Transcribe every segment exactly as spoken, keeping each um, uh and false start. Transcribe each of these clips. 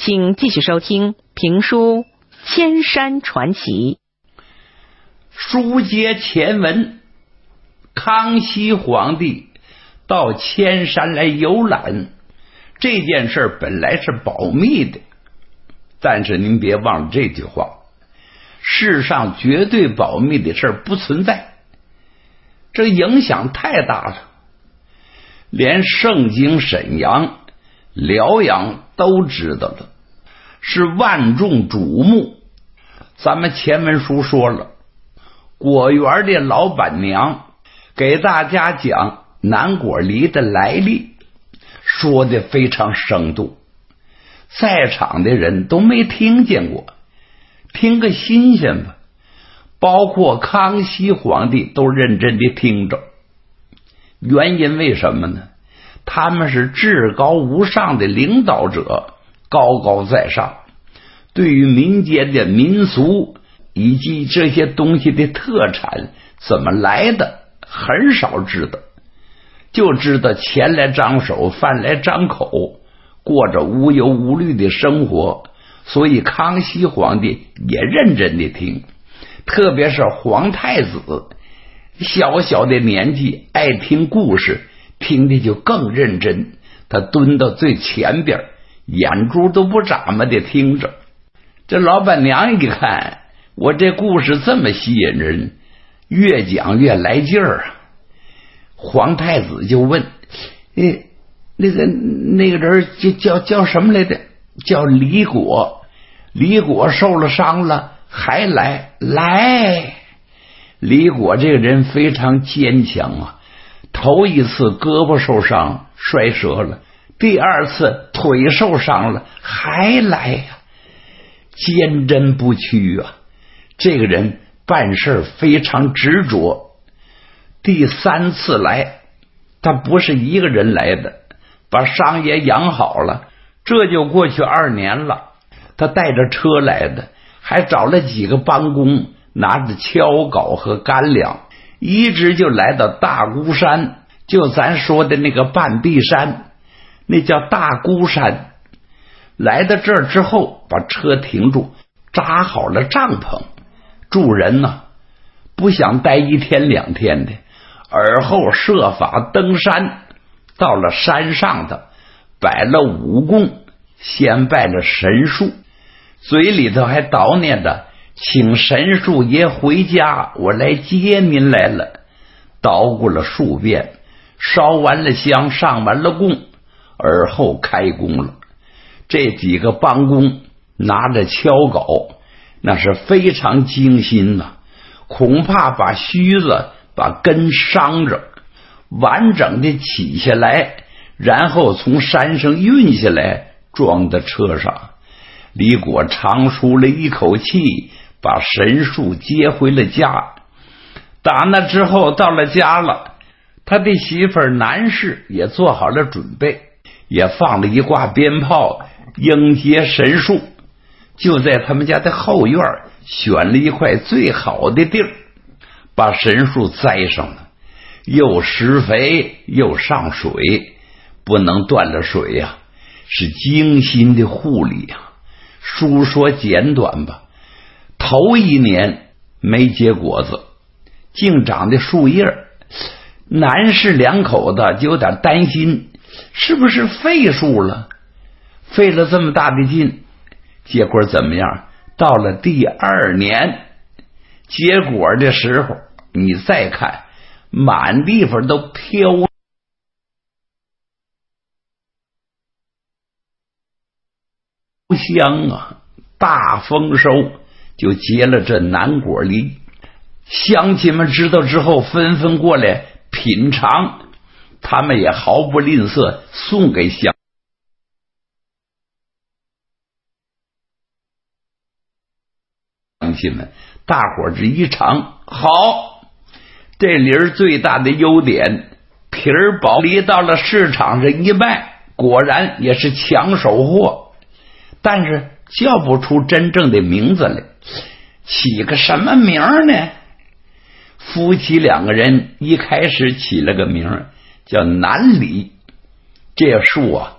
请继续收听评书《千山传奇》。 书接前文，康熙皇帝到千山来游览，这件事本来是保密的，但是您别忘了这句话，世上绝对保密的事不存在，这影响太大了，连盛京、沈阳、辽阳都知道了，是万众瞩目。咱们前文书说了，果园的老板娘给大家讲南果梨的来历，说的非常生动，在场的人都没听见过，听个新鲜吧。包括康熙皇帝都认真的听着。原因为什么呢？他们是至高无上的领导者，高高在上，对于民间的民俗以及这些东西的特产怎么来的很少知道，就知道钱来张手，饭来张口，过着无忧无虑的生活。所以康熙皇帝也认真的听，特别是皇太子，小小的年纪爱听故事，听的就更认真，他蹲到最前边，眼珠都不眨巴的听着。这老板娘一看我这故事这么吸引人，越讲越来劲儿啊。皇太子就问，诶，那个那个人就叫叫什么来着？叫李果。李果受了伤了还来来。李果这个人非常坚强啊，头一次胳膊受伤摔折了，第二次腿受伤了还来呀、啊，坚贞不屈啊。这个人办事非常执着。第三次来，他不是一个人来的，把伤也养好了，这就过去二年了。他带着车来的，还找了几个帮工，拿着锹镐和干粮，一直就来到大孤山，就咱说的那个半壁山，那叫大孤山。来到这儿之后，把车停住，扎好了帐篷，住人呢不想待一天两天的，而后设法登山。到了山上的摆了五供，先拜了神树，嘴里头还叨念的，请神树爷回家，我来接您来了。捣鼓了数遍，烧完了香，上完了供，而后开工了。这几个帮工拿着锹镐，那是非常精心啊，恐怕把须子把根伤着，完整的起下来，然后从山上运下来，装到车上。李果长舒了一口气，把神树接回了家。打那之后到了家了，他的媳妇儿南氏也做好了准备，也放了一挂鞭炮迎接神树，就在他们家的后院选了一块最好的地儿，把神树栽上了，又施肥又上水，不能断了水呀、啊，是精心的护理呀、啊。书说简短吧，头一年没结果子，净长的树叶，南氏两口子就有点担心，是不是废树了？费了这么大的劲，结果怎么样？到了第二年结果的时候，你再看，满地方都飘香啊，大丰收，就结了这南果梨。乡亲们知道之后纷纷过来品尝，他们也毫不吝啬送给乡亲们。大伙儿这一尝，好，这梨儿最大的优点，皮儿薄，梨到了市场上一卖，果然也是抢手货。但是叫不出真正的名字来，起个什么名呢？夫妻两个人一开始起了个名叫南梨。这树啊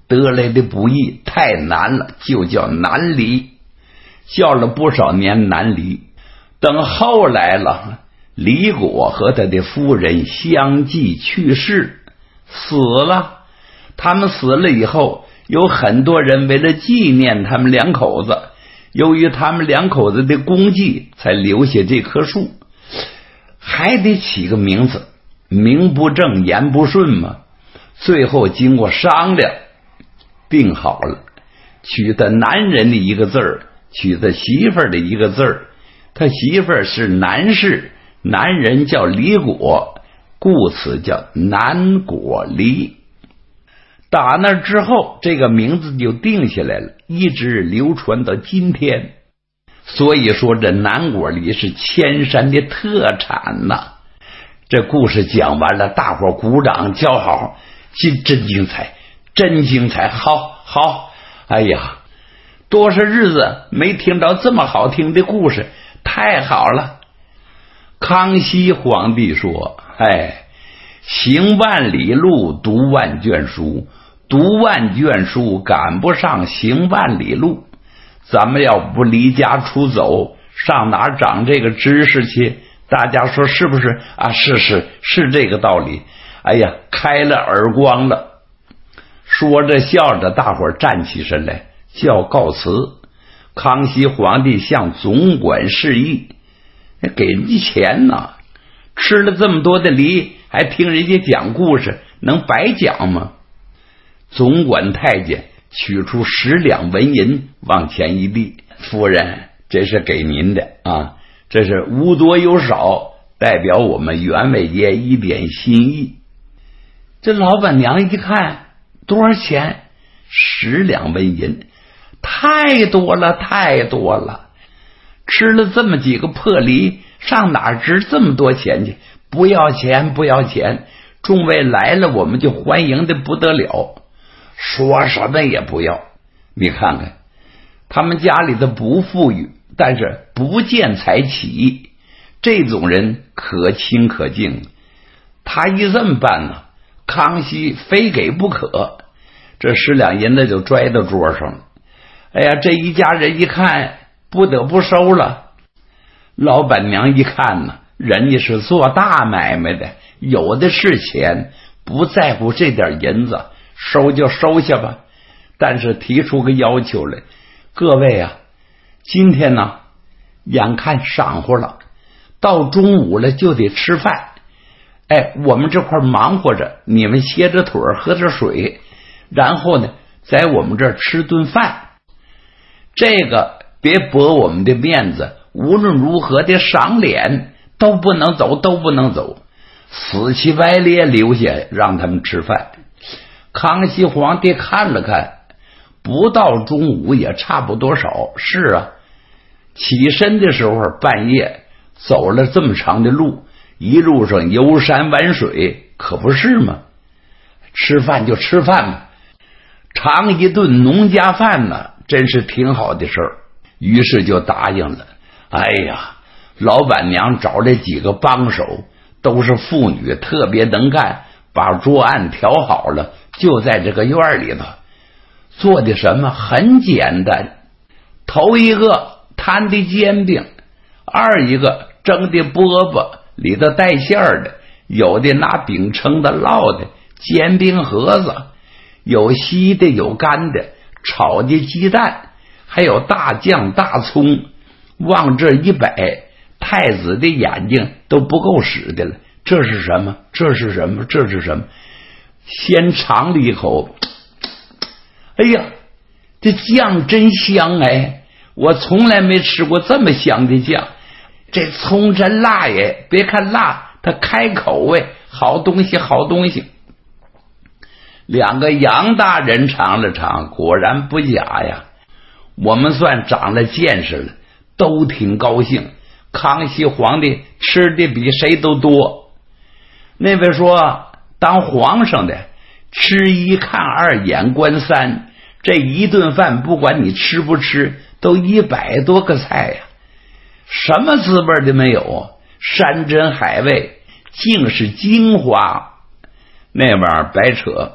得来的不易，太难了，就叫难离。叫了不少年难离。等后来了，李果和他的夫人相继去世，死了。他们死了以后，有很多人为了纪念他们两口子，由于他们两口子的功绩，才留下这棵树。还得起个名字，名不正言不顺嘛。最后经过商量，定好了，取他男人的一个字儿，取他媳妇儿的一个字儿。他媳妇儿是南氏，男人叫李果，故此叫南果梨。打那之后，这个名字就定下来了，一直流传到今天。所以说这南果梨是千山的特产呐。这故事讲完了，大伙鼓掌叫好，真真精彩，真精彩，好好。哎呀，多少日子没听到这么好听的故事，太好了。康熙皇帝说，哎，行万里路，读万卷书，读万卷书赶不上行万里路。咱们要不离家出走，上哪儿长这个知识去？大家说是不是啊？是是是这个道理。哎呀，开了耳光了。说着笑着，大伙儿站起身来叫告辞。康熙皇帝向总管示意，给人家钱呢，吃了这么多的梨，还听人家讲故事，能白讲吗？总管太监取出十两纹银往前一递，夫人，这是给您的啊，这是无多有少，代表我们员外爷一点心意。这老板娘一看，多少钱？十两纹银，太多了，太多了。吃了这么几个破梨，上哪儿值这么多钱去？不要钱，不要钱，众位来了，我们就欢迎的不得了。说什么也不要。你看看，他们家里的不富裕，但是不见财起，这种人可亲可敬。他一这么办呢，康熙非给不可，这十两银子就拽到桌上了。哎呀，这一家人一看，不得不收了。老板娘一看呢，人家是做大买卖的，有的是钱，不在乎这点银子，收就收下吧。但是提出个要求来，各位啊，今天呢，眼看晌午了，到中午了就得吃饭。哎，我们这块忙活着，你们歇着腿喝着水，然后呢，在我们这儿吃顿饭。这个别驳我们的面子，无论如何的赏脸，都不能走，都不能走，死乞白咧留下让他们吃饭。康熙皇帝看了看，不到中午也差不多少。是啊，起身的时候半夜走了这么长的路，一路上游山玩水，可不是吗？吃饭就吃饭嘛，尝一顿农家饭呢，真是挺好的事儿。于是就答应了。哎呀，老板娘找来几个帮手，都是妇女，特别能干，把桌案调好了，就在这个院里头做的什么很简单。头一个摊的煎饼，二一个蒸的饽饽，里头带馅儿的，有的拿饼铛的烙的煎饼盒子，有稀的有干的，炒的鸡蛋，还有大酱大葱，往这一摆，太子的眼睛都不够使的了。这是什么？这是什么？这是什么？先尝了一口，哎呀，这酱真香哎！我从来没吃过这么香的酱。这葱真辣耶！别看辣，它开口哎，好东西，好东西。两个杨大人尝了尝，果然不假呀。我们算长了见识了，都挺高兴。康熙皇帝吃的比谁都多。那位说，当皇上的吃一看二眼观三，这一顿饭不管你吃不吃，都一百多个菜呀，什么滋味都没有，山珍海味尽是精华。那玩意儿白扯。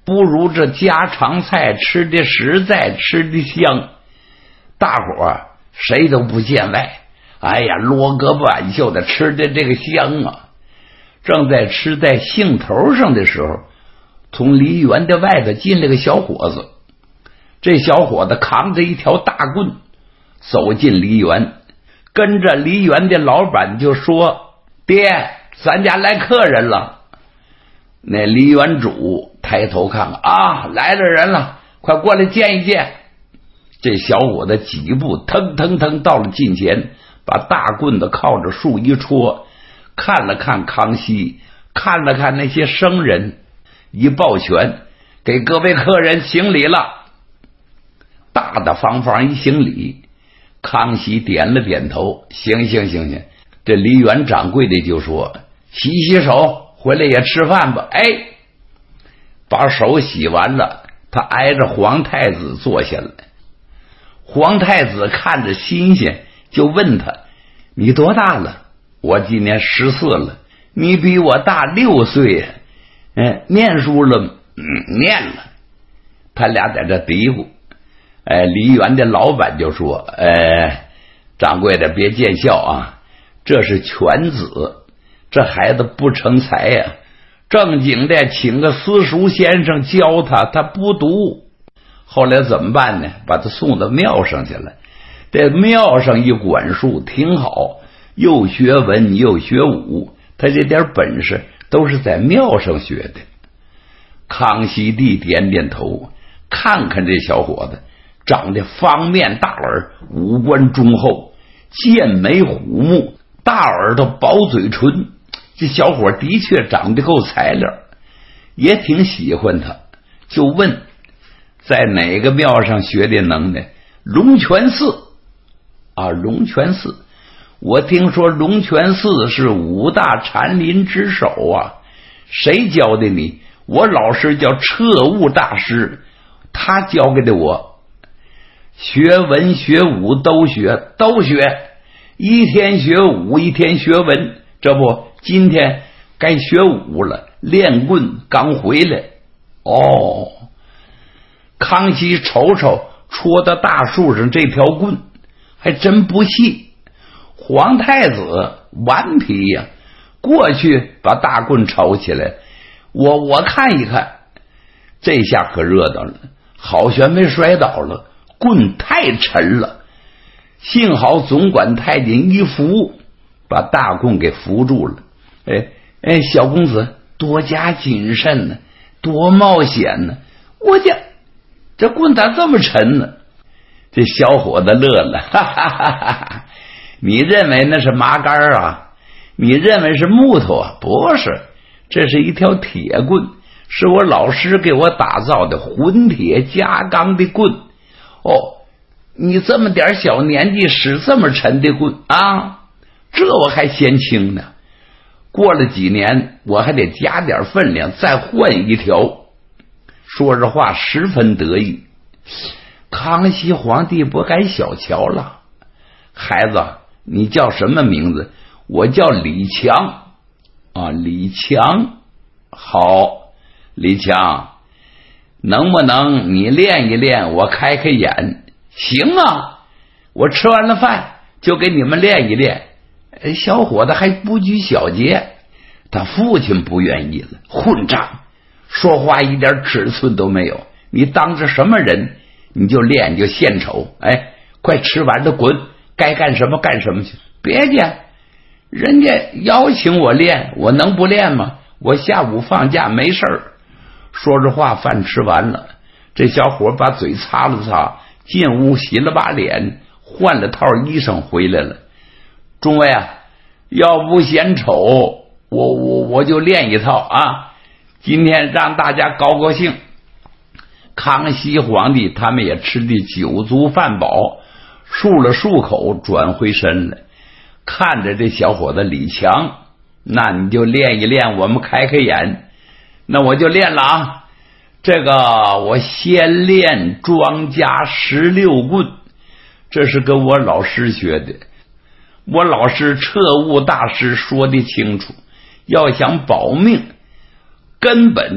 不如这家常菜吃的实在，吃的香。大伙儿谁都不见外，哎呀，锣歌挽袖的吃的这个香啊！正在吃在兴头上的时候，从梨园的外头进来个小伙子。这小伙子扛着一条大棍走进梨园，跟着梨园的老板就说：爹，咱家来客人了。那梨园主抬头看看，啊，来了人了，快过来见一见。这小伙子几步腾腾腾到了近前，把大棍子靠着树一戳，看了看康熙，看了看那些生人，一抱拳，给各位客人行礼了。大大方方一行礼，康熙点了点头，行行行行。这梨园掌柜的就说：洗洗手，回来也吃饭吧。哎，把手洗完了，他挨着皇太子坐下来。皇太子看着新鲜，就问他：你多大了？我今年十四了。你比我大六岁呀。哎，念书了？嗯，念了。他俩在这嘀咕。哎，梨园的老板就说：哎，掌柜的别见笑啊，这是犬子，这孩子不成才呀、啊，正经的请个私塾先生教他，他不读。后来怎么办呢？把他送到庙上去了。这庙上一管束挺好，又学文又学武，他这点本事都是在庙上学的。康熙帝点点头，看看这小伙子，长得方面大耳，五官忠厚，剑眉虎目，大耳朵薄嘴唇，这小伙的确长得够材料，也挺喜欢他，就问在哪个庙上学的能耐？龙泉寺啊，龙泉寺。我听说龙泉寺是五大禅林之首啊，谁教的你？我老师叫彻悟大师，他教给的我。学文学武都学，都学，一天学武一天学文。这不，今天该学武了，练棍刚回来。哦，康熙瞅瞅戳到大树上这条棍，还真不细。皇太子顽皮呀、啊，过去把大棍抽起来，我我看一看，这下可热闹了，好悬没摔倒了，棍太沉了，幸好总管太监一扶，把大棍给扶住了。哎哎，小公子多加谨慎呢，多冒险呢！我讲这棍咋这么沉呢？这小伙子乐了，哈哈哈哈！你认为那是麻杆啊？你认为是木头啊？不是，这是一条铁棍，是我老师给我打造的混铁加钢的棍。哦，你这么点小年纪使这么沉的棍啊？这我还嫌轻呢。过了几年，我还得加点分量，再换一条。说着话十分得意。康熙皇帝不敢小瞧了。孩子，你叫什么名字？我叫李强啊，李强。好，李强，能不能你练一练，我开开眼？行啊，我吃完了饭就给你们练一练。小伙子还不拘小节，他父亲不愿意了，混账，说话一点尺寸都没有，你当着什么人你就练就献丑？哎，快吃完了滚，该干什么干什么去。别介，人家邀请我练，我能不练吗？我下午放假没事儿。说着话，饭吃完了，这小伙把嘴擦了擦，进屋洗了把脸，换了套衣裳回来了。众位啊，要不嫌丑，我我我就练一套啊！今天让大家高高兴。康熙皇帝他们也吃的酒足饭饱，漱了漱口，转回身来，看着这小伙子李强，那你就练一练，我们开开眼。那我就练了啊！这个我先练庄家十六棍，这是跟我老师学的。我老师彻悟大师说的清楚，要想保命，根本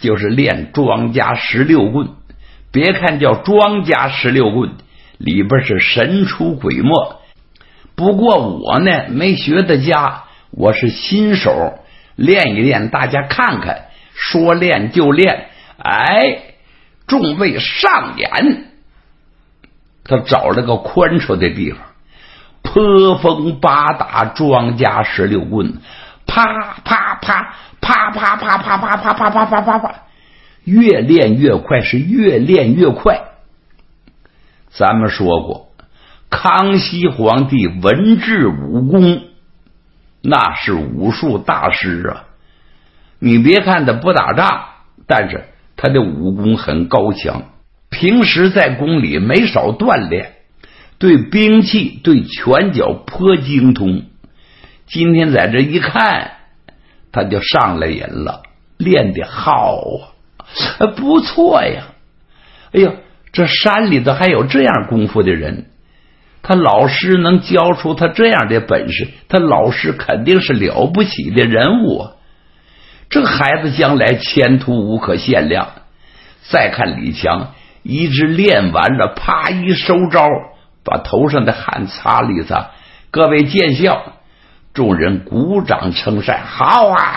就是练庄家十六棍。别看叫庄家十六棍，里边是神出鬼没。不过我呢没学的家，我是新手，练一练大家看看，说练就练。哎，众位上演。他找了个宽敞的地方，泼风八打庄家十六棍，啪啪啪啪啪啪啪啪啪啪啪啪啪啪，越练越快，是越练越快。咱们说过，康熙皇帝文治武功，那是武术大师啊。你别看他不打仗，但是他的武功很高强，平时在宫里没少锻炼，对兵器对拳脚颇精通。今天在这一看，他就上了瘾了，练得好啊，不错呀。哎呦，这山里头还有这样功夫的人，他老师能教出他这样的本事，他老师肯定是了不起的人物啊。这孩子将来前途无可限量。再看李强，一直练完了，啪一收招，把头上的汗擦了一擦。各位见笑，众人鼓掌称善。好啊！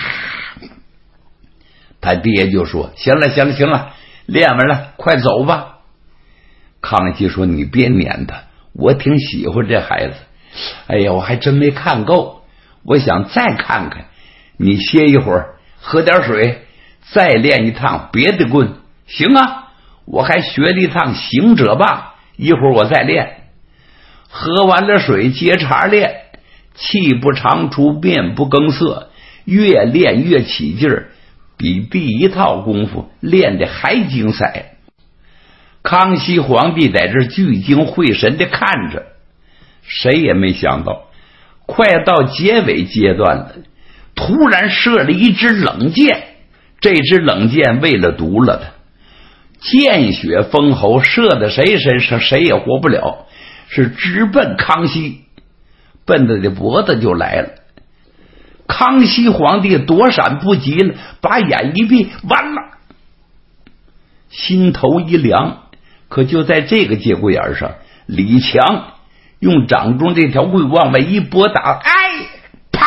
他爹就说：行了行了行了，练完了快走吧。康熙说：你别撵他，我挺喜欢这孩子。哎呀，我还真没看够，我想再看看。你歇一会儿，喝点水，再练一趟别的棍。行啊，我还学了一趟行者棒，一会儿我再练。喝完了水接茬练，气不长出面不更色，越练越起劲儿，比第一套功夫练得还精彩。康熙皇帝在这聚精会神地看着，谁也没想到快到结尾阶段了，突然射了一支冷箭。这支冷箭为了毒了他，箭血封喉，射的谁身上谁也活不了，是直奔康熙，奔他的脖子就来了。康熙皇帝躲闪不及了，把眼一闭，完了，心头一凉。可就在这个节骨眼上，李强用掌中这条棍往外一拨打，哎，啪，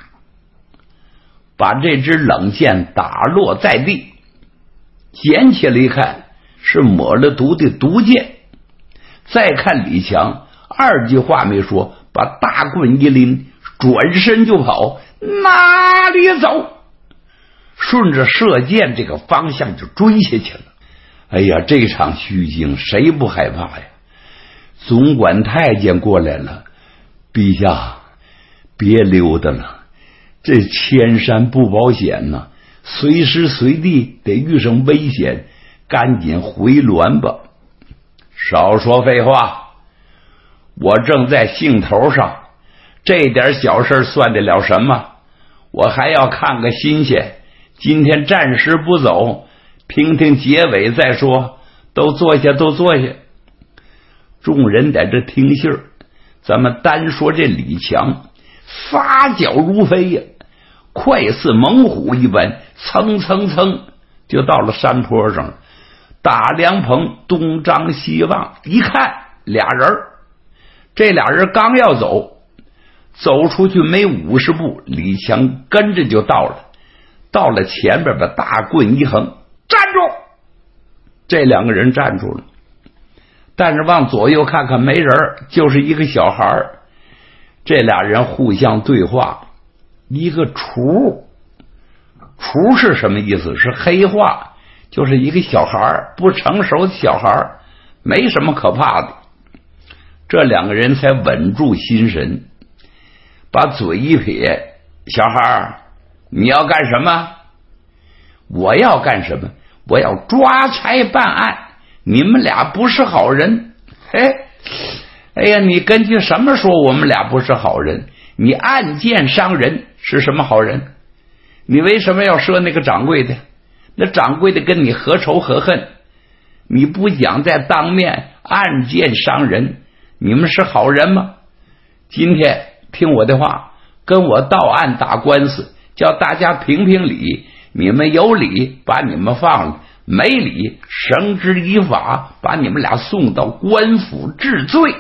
把这支冷箭打落在地。捡起来一看，是抹了毒的毒箭。再看李强，二句话没说，把大棍一拎，转身就跑。哪里走？顺着射箭这个方向就追下去了。哎呀，这场虚惊谁不害怕呀？总管太监过来了，陛下别溜达了，这千山不保险呐，随时随地得遇上危险，赶紧回銮吧。少说废话，我正在兴头上，这点小事算得了什么？我还要看个新鲜，今天暂时不走，听听结尾再说。都坐下都坐下。众人在这听信儿，咱们单说这李强撒脚如飞呀，快似猛虎一般，蹭蹭蹭就到了山坡上了。大凉棚东张西望，一看俩人，这俩人刚要走，走出去没五十步，李强跟着就到了。到了前边，把大棍一横，站住！这两个人站住了，但是往左右看看没人，就是一个小孩。这俩人互相对话，一个雏，雏是什么意思？是黑话，就是一个小孩，不成熟的小孩，没什么可怕的。这两个人才稳住心神，把嘴一撇，小孩，你要干什么？我要干什么？我要抓差办案，你们俩不是好人。哎，哎呀，你根据什么说我们俩不是好人？你暗箭伤人是什么好人？你为什么要射那个掌柜的？那掌柜的跟你何仇何恨？你不讲在当面暗箭伤人，你们是好人吗？今天听我的话，跟我到案打官司，叫大家评评理， 你们有理把你们放了，没理绳之以法，把你们俩送到官府治罪。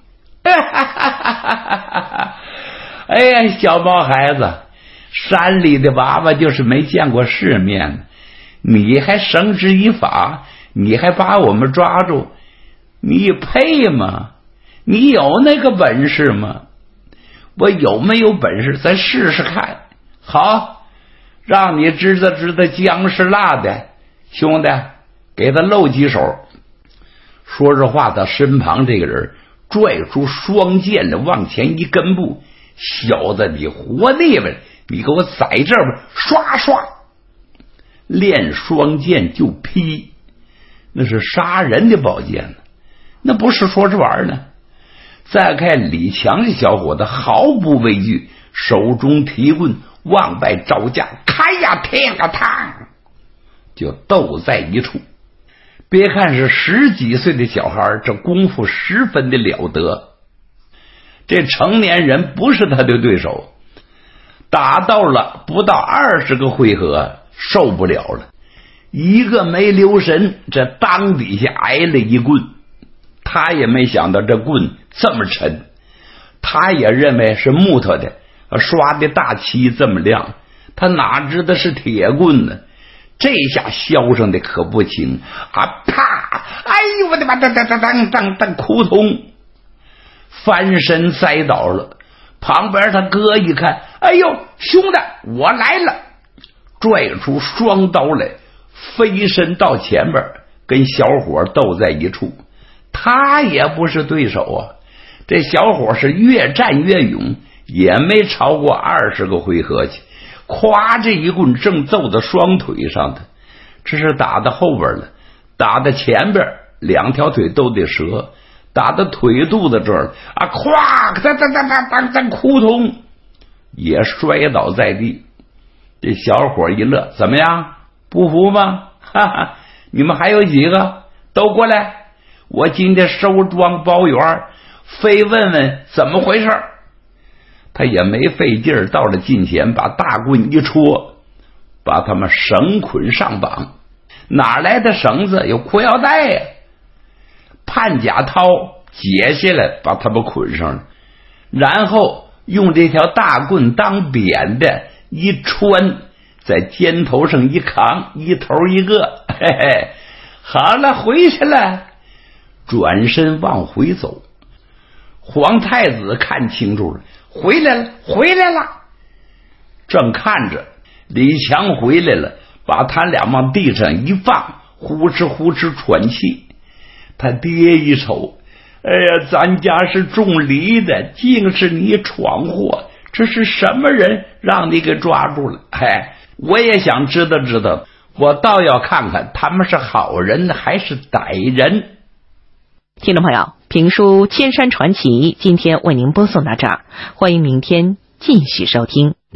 哎呀，小毛孩子，山里的娃娃就是没见过世面，你还绳之以法，你还把我们抓住，你配吗？你有那个本事吗？我有没有本事咱试试看。好，让你知道知道姜是辣的，兄弟给他露几手。说着话，他身旁这个人拽出双剑的往前一跟步，小子你活腻歪，你给我在这边刷刷练双剑就劈，那是杀人的宝剑呢，那不是说着玩呢。再看李强这小伙子毫不畏惧，手中提棍往外招架，开呀天啊烫，就斗在一处。别看是十几岁的小孩，这功夫十分的了得，这成年人不是他的对手。打到了不到二十个回合，受不了了，一个没留神，这裆底下挨了一棍。他也没想到这棍这么沉，他也认为是木头的，刷的大漆这么亮，他哪知道是铁棍呢？这下削上的可不轻啊！啪！哎呦我的妈！当当当当当当，扑通，翻身栽倒了。旁边他哥一看，哎呦，兄弟，我来了！拽出双刀来，飞身到前边，跟小伙斗在一处。他也不是对手啊！这小伙是越战越勇，也没超过二十个回合去。夸这一棍正揍到双腿上的，这是打到后边了，打到前边两条腿都得折，打到腿肚子这儿啊，咵，当当当当当当，扑通，也摔倒在地。这小伙一乐，怎么样？不服吗？哈哈，你们还有几个？都过来！我今天收庄包圆，非问问怎么回事。他也没费劲儿，到了近前，把大棍一戳，把他们绳捆上绑。哪来的绳子？有裤腰带呀！潘甲涛解下来，把他们捆上了，然后用这条大棍当扁的一穿，在肩头上一扛，一头一个，嘿嘿，好了，回去了。转身往回走，皇太子看清楚了，回来了，回来了。正看着李强回来了，把他俩往地上一放，呼哧呼哧喘气。他爹一瞅，哎呀，咱家是种梨的，竟是你闯祸，这是什么人让你给抓住了？哎，我也想知道知道，我倒要看看他们是好人还是歹人。 听众朋友，评书《千山传奇》今天为您播送到这儿，欢迎明天继续收听。